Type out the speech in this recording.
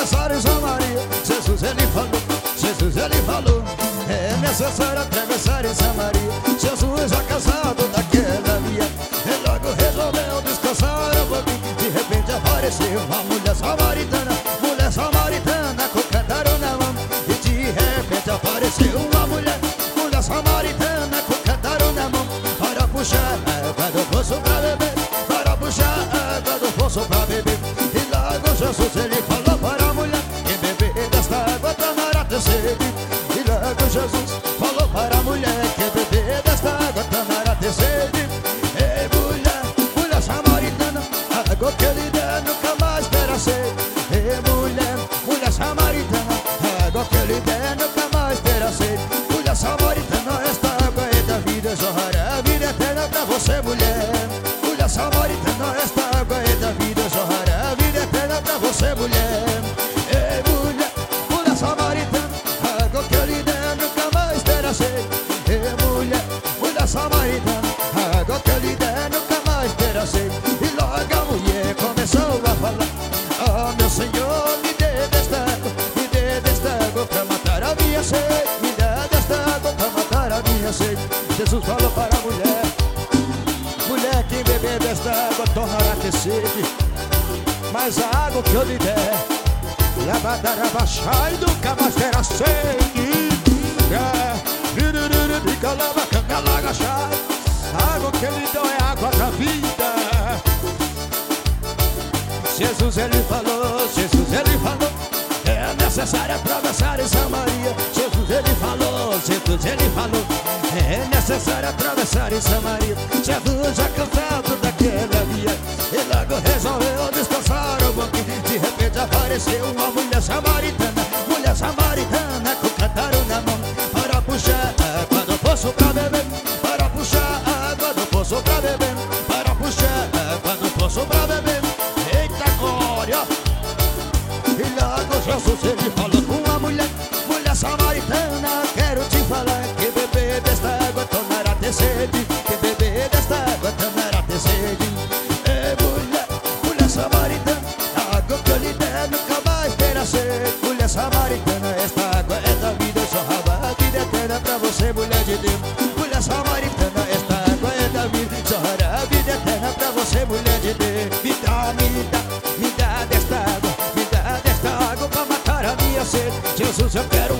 atravessar em Samaria. Jesus ele falou, é necessário atravessar em Samaria. Jesus já cansado daquela via, ele logo resolveu descansar um pouquinho. De repente apareceu uma mulher samaritana com cântaro na mão. E de repente apareceu uma mulher samaritana com cântaro na mão, para puxar água do poço pra beber, para puxar água do poço pra beber. E logo Jesus ele falou para a mulher: quem beber desta água tornará a ter sede. E logo Jesus falou para a mulher: quem beber desta água tornará a ter sede. Ei mulher samaritana, a água que ele der nunca mais terá sede. Ei mulher samaritana, a água que ele der nunca mais terá sede. Mulher samaritana, esta água é da vida, jorrará a vida eterna pra você, mulher. Mulher samaritana, esta água é da vida, jorrará a vida eterna pra você, mulher. Ei mulher samaritana, a água que eu lhe der nunca mais terá sede. Ei mulher samaritana, a água que eu lhe der nunca mais terá sede. E logo a mulher começou a falar: oh meu Senhor, me dê desta água pra matar a minha sede. Me dá desta água pra matar a minha sede. Jesus falou para a mulher: mulher, quem beber desta água tornará a ter sede. Mas a água que eu lhe der, lavará baixar e nunca mais terá sede. A água que ele deu é água da vida. Jesus ele falou, é necessário atravessar em Samaria. Jesus ele falou, é necessário atravessar em Samaria. Jesus já cansado daquela via, e logo resolveu descansar um pouquinho. De repente apareceu uma mulher samaritana com cântaro na mão, para puxar água do poço pra beber, para puxar água do poço pra beber, para puxar água do poço pra beber. Eita glória! E logo Jesus ele falou com a mulher samaritana: quero te falar, que beber desta água tornará a ter sede. Que beber desta água tornará a ter sede. Ei mulher samaritana, a água que eu lhe der nunca mais terá sede. Mulher samaritana, esta água é da vida, jorrava a vida eterna pra você, mulher de Deus. Mulher samaritana, esta água é da vida, jorrará a vida eterna pra você, mulher de Deus. Me dá desta água, me dá desta água pra matar a minha sede. Jesus, eu quero